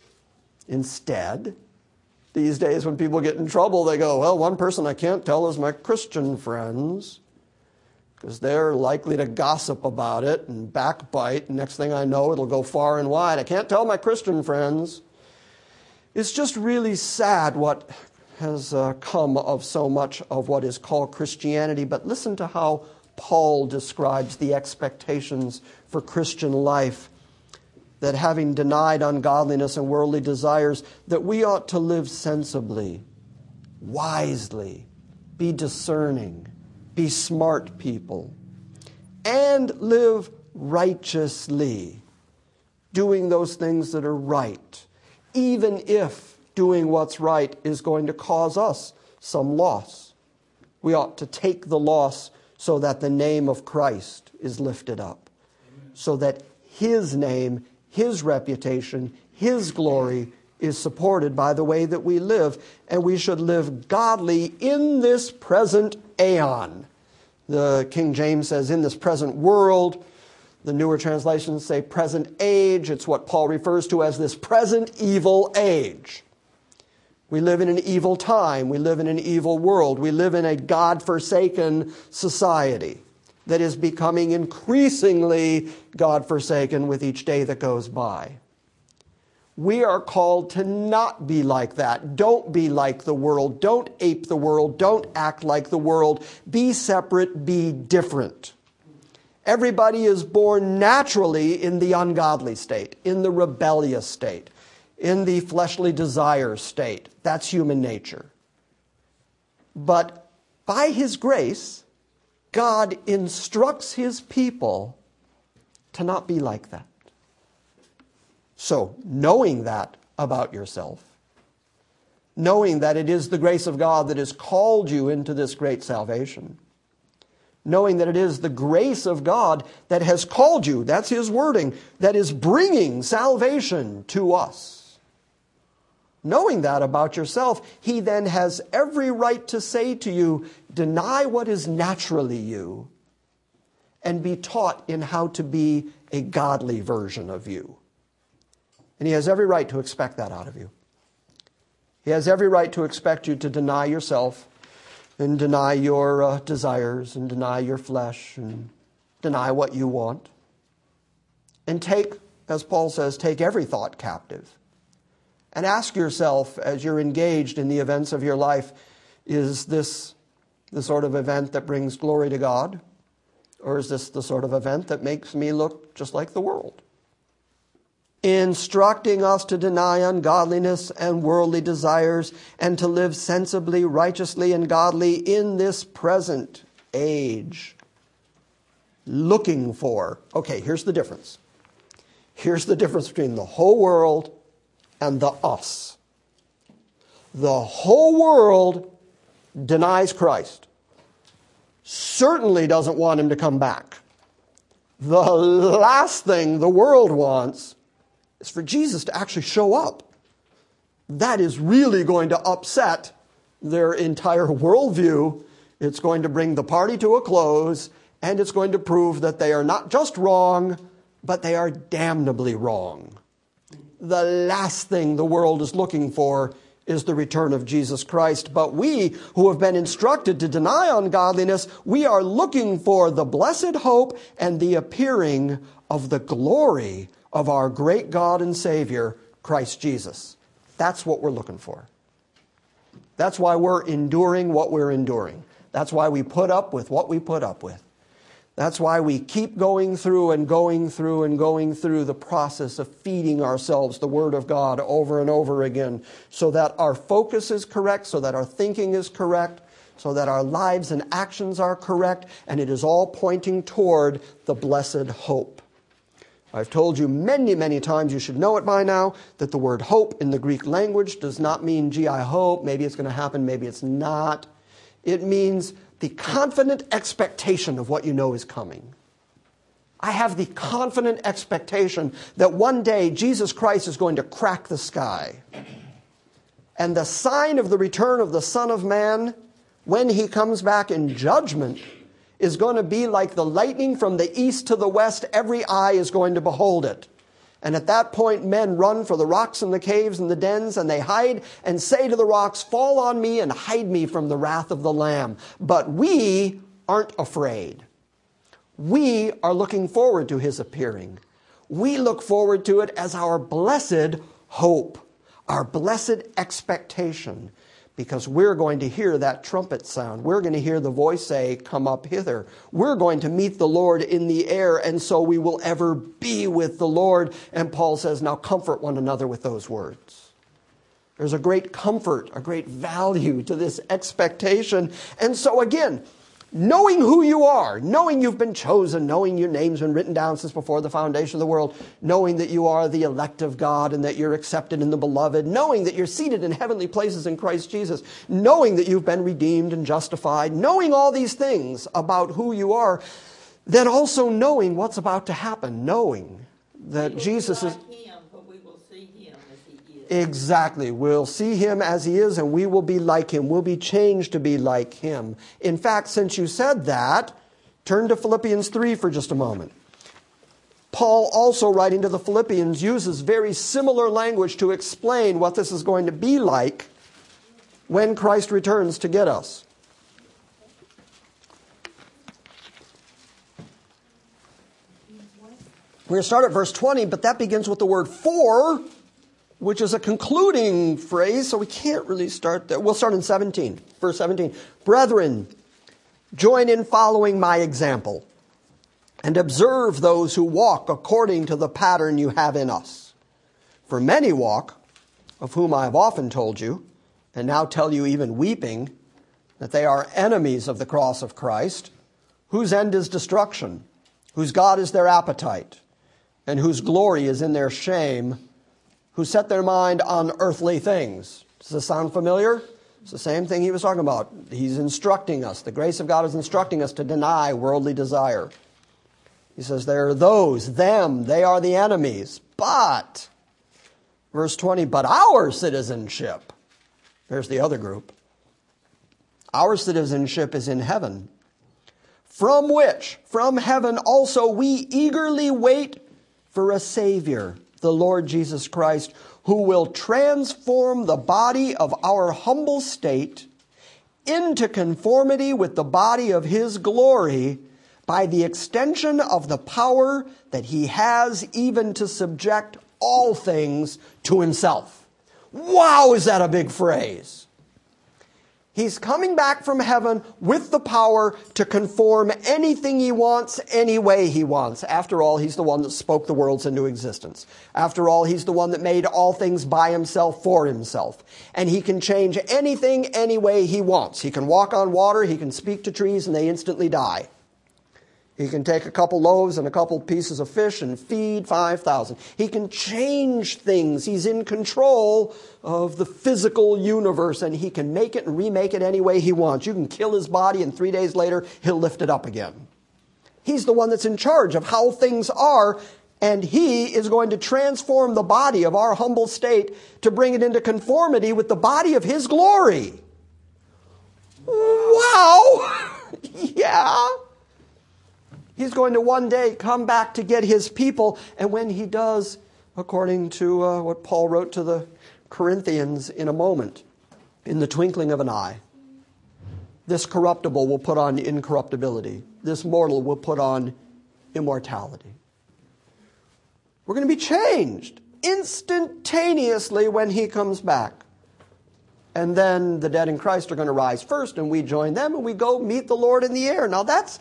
Instead, these days when people get in trouble, they go, well, one person I can't tell is my Christian friends, because they're likely to gossip about it and backbite. And next thing I know, it'll go far and wide. I can't tell my Christian friends. It's just really sad what has come of so much of what is called Christianity. But listen to how Paul describes the expectations for Christian life. That having denied ungodliness and worldly desires, that we ought to live sensibly, wisely, be discerning, be smart people, and live righteously, doing those things that are right, even if doing what's right is going to cause us some loss. We ought to take the loss so that the name of Christ is lifted up, so that His name, His reputation, His glory is supported by the way that we live. And we should live godly in this present aeon. The King James says, in this present world. The newer translations say present age. It's what Paul refers to as this present evil age. We live in an evil time. We live in an evil world. We live in a God-forsaken society that is becoming increasingly God-forsaken with each day that goes by. We are called to not be like that. Don't be like the world. Don't ape the world. Don't act like the world. Be separate. Be different. Everybody is born naturally in the ungodly state, in the rebellious state, in the fleshly desire state. That's human nature. But by His grace, God instructs His people to not be like that. So, knowing that about yourself, knowing that it is the grace of God that has called you into this great salvation, knowing that it is the grace of God that has called you, that's His wording, that is bringing salvation to us. Knowing that about yourself, He then has every right to say to you, deny what is naturally you and be taught in how to be a godly version of you. And He has every right to expect that out of you. He has every right to expect you to deny yourself and deny your desires and deny your flesh and deny what you want. And take, as Paul says, take every thought captive. And ask yourself as you're engaged in the events of your life, is this the sort of event that brings glory to God? Or is this the sort of event that makes me look just like the world? Instructing us to deny ungodliness and worldly desires and to live sensibly, righteously, and godly in this present age. Looking for. Okay, here's the difference. Here's the difference between the whole world and the us. The whole world denies Christ. Certainly doesn't want Him to come back. The last thing the world wants is for Jesus to actually show up. That is really going to upset their entire worldview. It's going to bring the party to a close, and it's going to prove that they are not just wrong, but they are damnably wrong. The last thing the world is looking for is the return of Jesus Christ. But we who have been instructed to deny ungodliness, we are looking for the blessed hope and the appearing of the glory of our great God and Savior, Christ Jesus. That's what we're looking for. That's why we're enduring what we're enduring. That's why we put up with what we put up with. That's why we keep going through and going through and going through the process of feeding ourselves the Word of God over and over again, so that our focus is correct, so that our thinking is correct, so that our lives and actions are correct, and it is all pointing toward the blessed hope. I've told you many, many times, you should know it by now, that the word hope in the Greek language does not mean, gee, I hope, maybe it's going to happen, maybe it's not. It means the confident expectation of what you know is coming. I have the confident expectation that one day Jesus Christ is going to crack the sky. And the sign of the return of the Son of Man, when He comes back in judgment, is going to be like the lightning from the east to the west. Every eye is going to behold it. And at that point, men run for the rocks and the caves and the dens, and they hide and say to the rocks, fall on me and hide me from the wrath of the Lamb. But we aren't afraid. We are looking forward to His appearing. We look forward to it as our blessed hope, our blessed expectation, because we're going to hear that trumpet sound. We're going to hear the voice say, come up hither. We're going to meet the Lord in the air, and so we will ever be with the Lord. And Paul says, now comfort one another with those words. There's a great comfort, a great value to this expectation. And so again, knowing who you are, knowing you've been chosen, knowing your name's been written down since before the foundation of the world, knowing that you are the elect of God and that you're accepted in the beloved, knowing that you're seated in heavenly places in Christ Jesus, knowing that you've been redeemed and justified, knowing all these things about who you are, then also knowing what's about to happen, knowing that Jesus is... Exactly. We'll see him as he is, and we will be like him. We'll be changed to be like him. In fact, since you said that, turn to Philippians 3 for just a moment. Paul, also writing to the Philippians, uses very similar language to explain what this is going to be like when Christ returns to get us. We're going to start at verse 20, but that begins with the word for, which is a concluding phrase, so we can't really start there. We'll start in 17, verse 17. Brethren, join in following my example, and observe those who walk according to the pattern you have in us. For many walk, of whom I have often told you, and now tell you even weeping, that they are enemies of the cross of Christ, whose end is destruction, whose God is their appetite, and whose glory is in their shame, who set their mind on earthly things. Does this sound familiar? It's the same thing he was talking about. He's instructing us. The grace of God is instructing us to deny worldly desire. He says there are those, them, they are the enemies. But, verse 20, but our citizenship, there's the other group. Our citizenship is in heaven, from which, from heaven also, we eagerly wait for a Savior, the Lord Jesus Christ, who will transform the body of our humble state into conformity with the body of his glory by the extension of the power that he has even to subject all things to himself. Wow, is that a big phrase? He's coming back from heaven with the power to conform anything he wants, any way he wants. After all, he's the one that spoke the worlds into existence. After all, he's the one that made all things by himself for himself. And he can change anything any way he wants. He can walk on water, he can speak to trees, and they instantly die. He can take a couple loaves and a couple pieces of fish and feed 5,000. He can change things. He's in control of the physical universe, and he can make it and remake it any way he wants. You can kill his body, and 3 days later, he'll lift it up again. He's the one that's in charge of how things are, and he is going to transform the body of our humble state to bring it into conformity with the body of his glory. Wow! Yeah! He's going to one day come back to get his people, and when he does, according to what Paul wrote to the Corinthians in a moment, in the twinkling of an eye, this corruptible will put on incorruptibility. This mortal will put on immortality. We're going to be changed instantaneously when he comes back. And then the dead in Christ are going to rise first, and we join them, and we go meet the Lord in the air. Now that's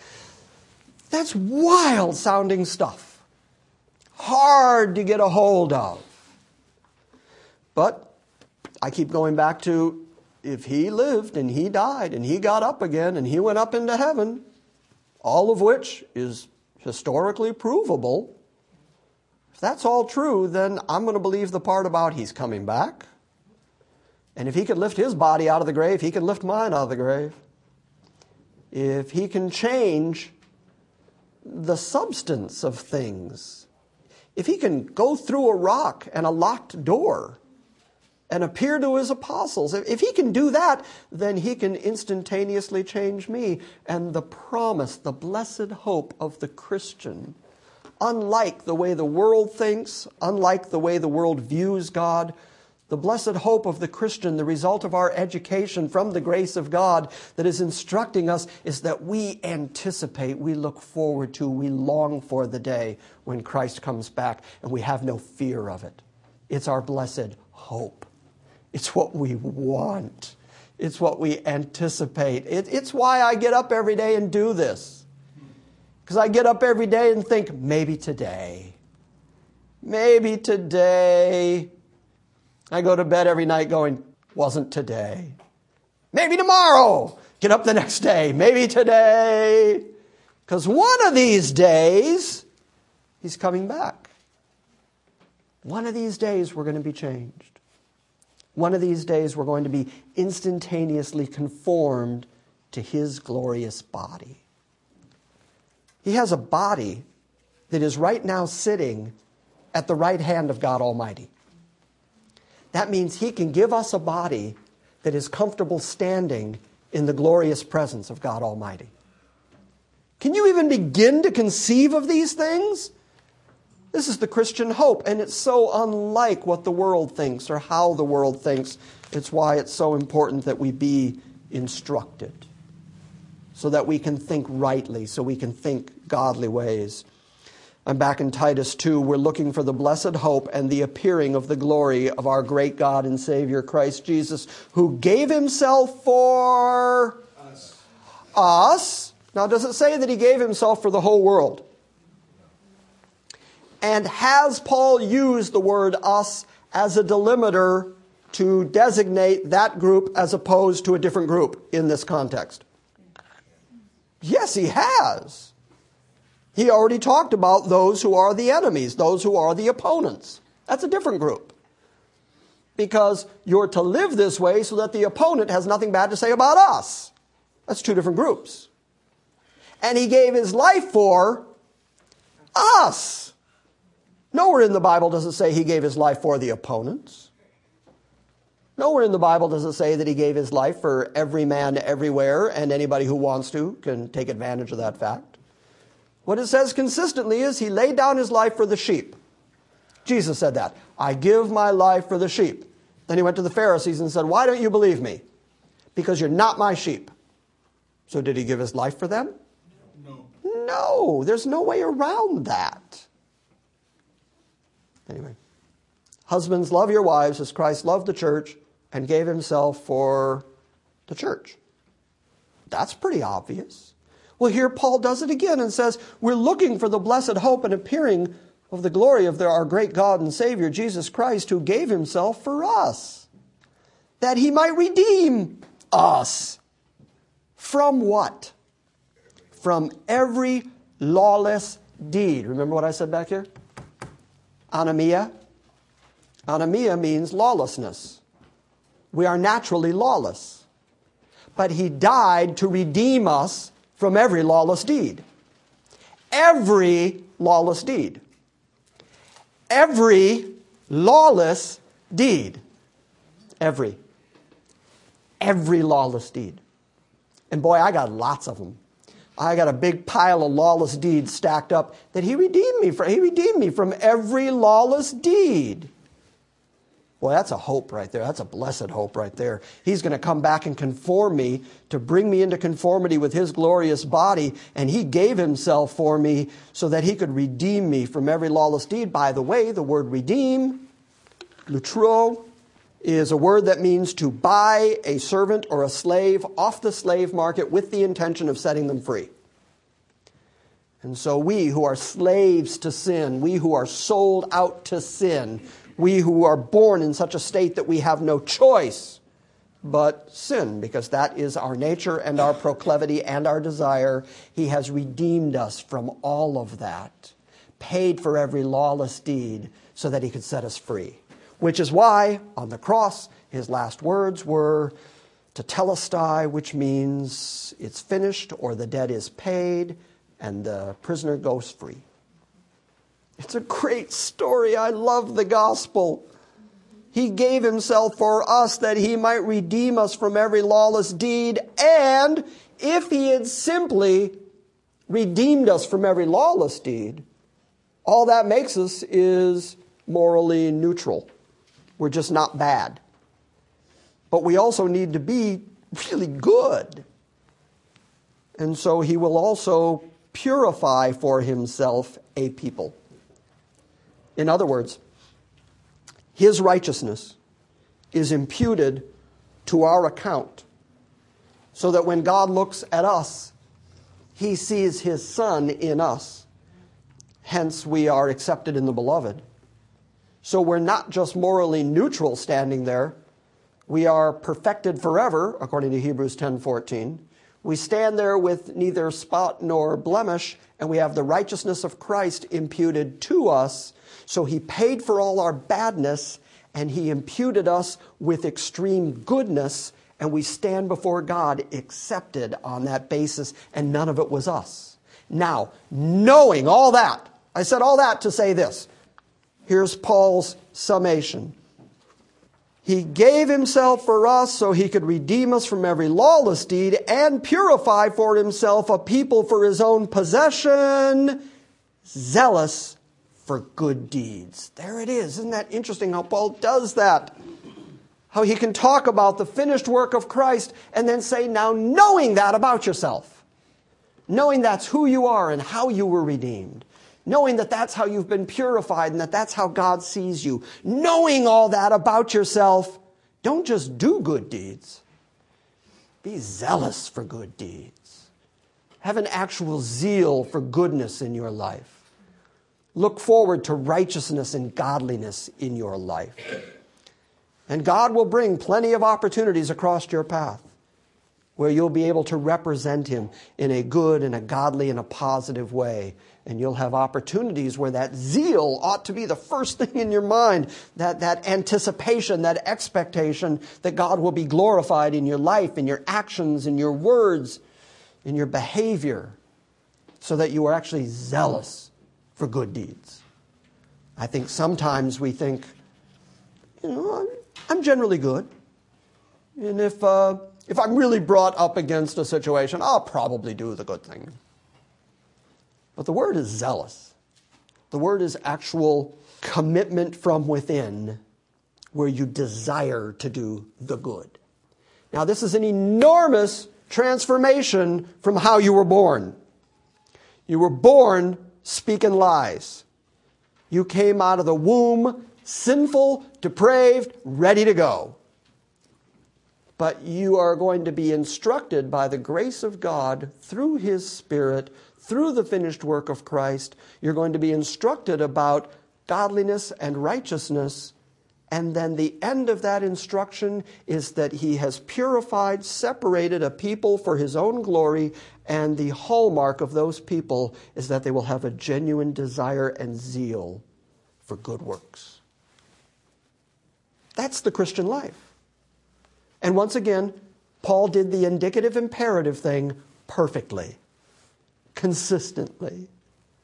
wild sounding stuff. Hard to get a hold of. But I keep going back to, if he lived and he died and he got up again and he went up into heaven, all of which is historically provable, if that's all true, then I'm going to believe the part about he's coming back. And if he could lift his body out of the grave, he can lift mine out of the grave. If he can change the substance of things, if he can go through a rock and a locked door and appear to his apostles, if he can do that, then he can instantaneously change me. And the promise, the blessed hope of the Christian, unlike the way the world thinks, unlike the way the world views God, the blessed hope of the Christian, the result of our education from the grace of God that is instructing us, is that we anticipate, we look forward to, we long for the day when Christ comes back, and we have no fear of it. It's our blessed hope. It's what we want. It's what we anticipate. It's why I get up every day and do this. Because I get up every day and think, maybe today. Maybe today. I go to bed every night going, wasn't today. Maybe tomorrow. Get up the next day. Maybe today. Because one of these days, he's coming back. One of these days, we're going to be changed. One of these days, we're going to be instantaneously conformed to his glorious body. He has a body that is right now sitting at the right hand of God Almighty. That means he can give us a body that is comfortable standing in the glorious presence of God Almighty. Can you even begin to conceive of these things? This is the Christian hope, and it's so unlike what the world thinks or how the world thinks. It's why it's so important that we be instructed so that we can think rightly, so we can think godly ways. I'm back in Titus 2. We're looking for the blessed hope and the appearing of the glory of our great God and Savior, Christ Jesus, who gave himself for us. Now, does it say that he gave himself for the whole world? And has Paul used the word us as a delimiter to designate that group as opposed to a different group in this context? Yes, he has. He already talked about those who are the enemies, those who are the opponents. That's a different group. Because you're to live this way so that the opponent has nothing bad to say about us. That's two different groups. And he gave his life for us. Nowhere in the Bible does it say he gave his life for the opponents. Nowhere in the Bible does it say that he gave his life for every man everywhere, and anybody who wants to can take advantage of that fact. What it says consistently is he laid down his life for the sheep. Jesus said that. I give my life for the sheep. Then he went to the Pharisees and said, why don't you believe me? Because you're not my sheep. So did he give his life for them? No, there's no way around that. Anyway, husbands, love your wives as Christ loved the church and gave himself for the church. That's pretty obvious. Well, here Paul does it again and says, we're looking for the blessed hope and appearing of the glory of our great God and Savior, Jesus Christ, who gave himself for us, that he might redeem us. From what? From every lawless deed. Remember what I said back here? Anomia. Anomia means lawlessness. We are naturally lawless. But he died to redeem us from every lawless deed. Every lawless deed. Every lawless deed. Every lawless deed. And boy, I got lots of them. I got a big pile of lawless deeds stacked up that he redeemed me from. He redeemed me from every lawless deed. Boy, that's a hope right there. That's a blessed hope right there. He's going to come back and conform me to bring me into conformity with his glorious body. And he gave himself for me so that he could redeem me from every lawless deed. By the way, the word redeem, lutro, is a word that means to buy a servant or a slave off the slave market with the intention of setting them free. And so we who are slaves to sin, we who are sold out to sin, we who are born in such a state that we have no choice but sin, because that is our nature and our proclivity and our desire. He has redeemed us from all of that, paid for every lawless deed so that he could set us free. Which is why, on the cross, his last words were tetelestai, which means it's finished or the debt is paid and the prisoner goes free. It's a great story. I love the gospel. He gave himself for us that he might redeem us from every lawless deed. And if he had simply redeemed us from every lawless deed, all that makes us is morally neutral. We're just not bad. But we also need to be really good. And so he will also purify for himself a people. In other words, his righteousness is imputed to our account so that when God looks at us, he sees his Son in us. Hence, we are accepted in the Beloved. So we're not just morally neutral standing there. We are perfected forever, according to Hebrews 10:14. We stand there with neither spot nor blemish, and we have the righteousness of Christ imputed to us. So he paid for all our badness, and he imputed us with extreme goodness, and we stand before God accepted on that basis, and none of it was us. Now, knowing all that, I said all that to say this. Here's Paul's summation. He gave himself for us so he could redeem us from every lawless deed and purify for himself a people for his own possession, zealous for good deeds. There it is. Isn't that interesting how Paul does that? How he can talk about the finished work of Christ and then say, now knowing that about yourself, knowing that's who you are and how you were redeemed, knowing that that's how you've been purified and that that's how God sees you, knowing all that about yourself, don't just do good deeds. Be zealous for good deeds. Have an actual zeal for goodness in your life. Look forward to righteousness and godliness in your life. And God will bring plenty of opportunities across your path where you'll be able to represent him in a good and a godly and a positive way. And you'll have opportunities where that zeal ought to be the first thing in your mind, that anticipation, that expectation that God will be glorified in your life, in your actions, in your words, in your behavior, so that you are actually zealous for good deeds. I think sometimes we think, I'm generally good. And if I'm really brought up against a situation, I'll probably do the good thing. But the word is zealous. The word is actual commitment from within where you desire to do the good. Now, this is an enormous transformation from how you were born. You were born speaking lies. You came out of the womb sinful, depraved, ready to go. But you are going to be instructed by the grace of God through his Spirit, through the finished work of Christ. You're going to be instructed about godliness and righteousness. And then the end of that instruction is that he has purified, separated a people for his own glory. And the hallmark of those people is that they will have a genuine desire and zeal for good works. That's the Christian life. And once again, Paul did the indicative imperative thing perfectly, consistently.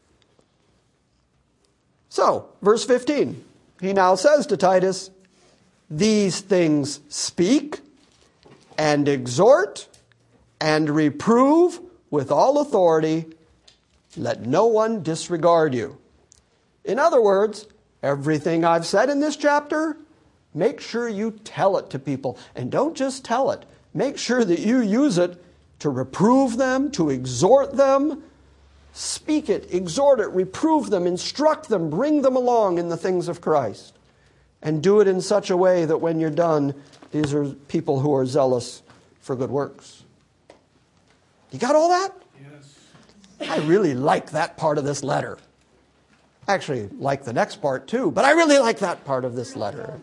So, verse 15, he now says to Titus, these things speak and exhort and reprove with all authority. Let no one disregard you. In other words, everything I've said in this chapter, make sure you tell it to people. And don't just tell it. Make sure that you use it to reprove them, to exhort them. Speak it, exhort it, reprove them, instruct them, bring them along in the things of Christ. And do it in such a way that when you're done, these are people who are zealous for good works. You got all that? Yes. I really like that part of this letter. I actually like the next part too, but I really like that part of this letter.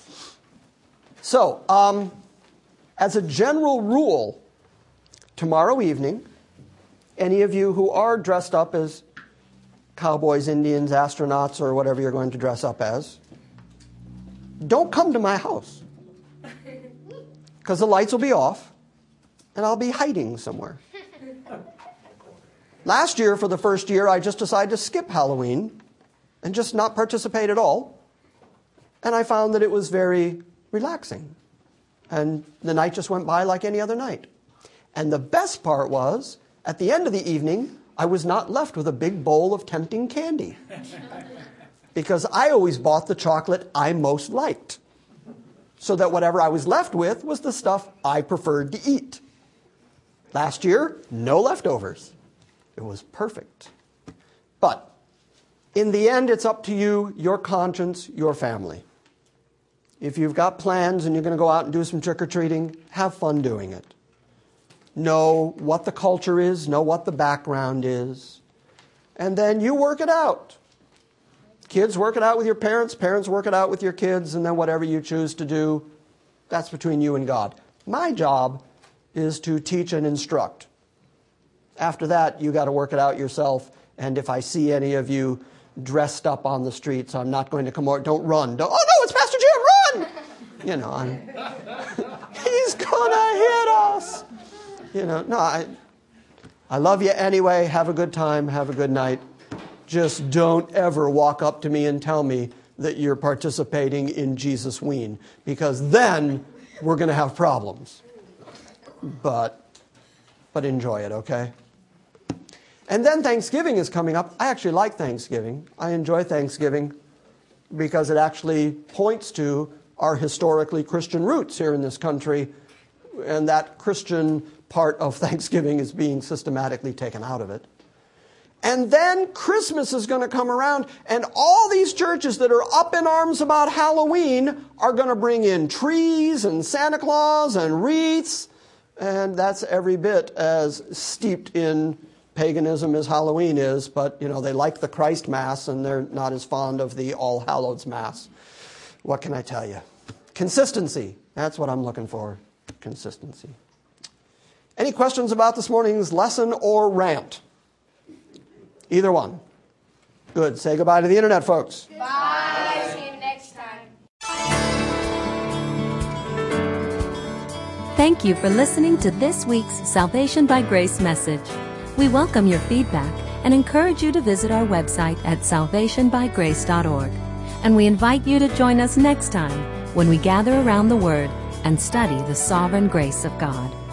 So, as a general rule, tomorrow evening, any of you who are dressed up as cowboys, Indians, astronauts, or whatever you're going to dress up as, don't come to my house. Because the lights will be off, and I'll be hiding somewhere. Last year, for the first year, I just decided to skip Halloween and just not participate at all. And I found that it was very relaxing. And the night just went by like any other night. And the best part was, at the end of the evening, I was not left with a big bowl of tempting candy. Because I always bought the chocolate I most liked. So that whatever I was left with was the stuff I preferred to eat. Last year, no leftovers. It was perfect. But in the end, it's up to you, your conscience, your family. If you've got plans and you're going to go out and do some trick-or-treating, have fun doing it. Know what the culture is, know what the background is, and then you work it out. Kids, work it out with your parents, parents work it out with your kids, and then whatever you choose to do, that's between you and God. My job is to teach and instruct. After that, you got to work it out yourself, and if I see any of you dressed up on the streets, I'm not going to come over. Don't run. Oh no, it's Pastor Jim, run! You know, he's gonna hit us. You know, no, I love you anyway. Have a good time. Have a good night. Just don't ever walk up to me and tell me that you're participating in Jesus Ween, because then we're going to have problems. But enjoy it, okay? And then Thanksgiving is coming up. I actually like Thanksgiving. I enjoy Thanksgiving because it actually points to our historically Christian roots here in this country, and that Christian part of Thanksgiving is being systematically taken out of it. And then Christmas is going to come around, and all these churches that are up in arms about Halloween are going to bring in trees and Santa Claus and wreaths, and that's every bit as steeped in paganism as Halloween is, but, you know, they like the Christ Mass, and they're not as fond of the All Hallows Mass. What can I tell you? Consistency. That's what I'm looking for. Consistency. Any questions about this morning's lesson or rant? Either one. Good. Say goodbye to the internet, folks. Bye. See you next time. Thank you for listening to this week's Salvation by Grace message. We welcome your feedback and encourage you to visit our website at salvationbygrace.org. And we invite you to join us next time when we gather around the Word and study the sovereign grace of God.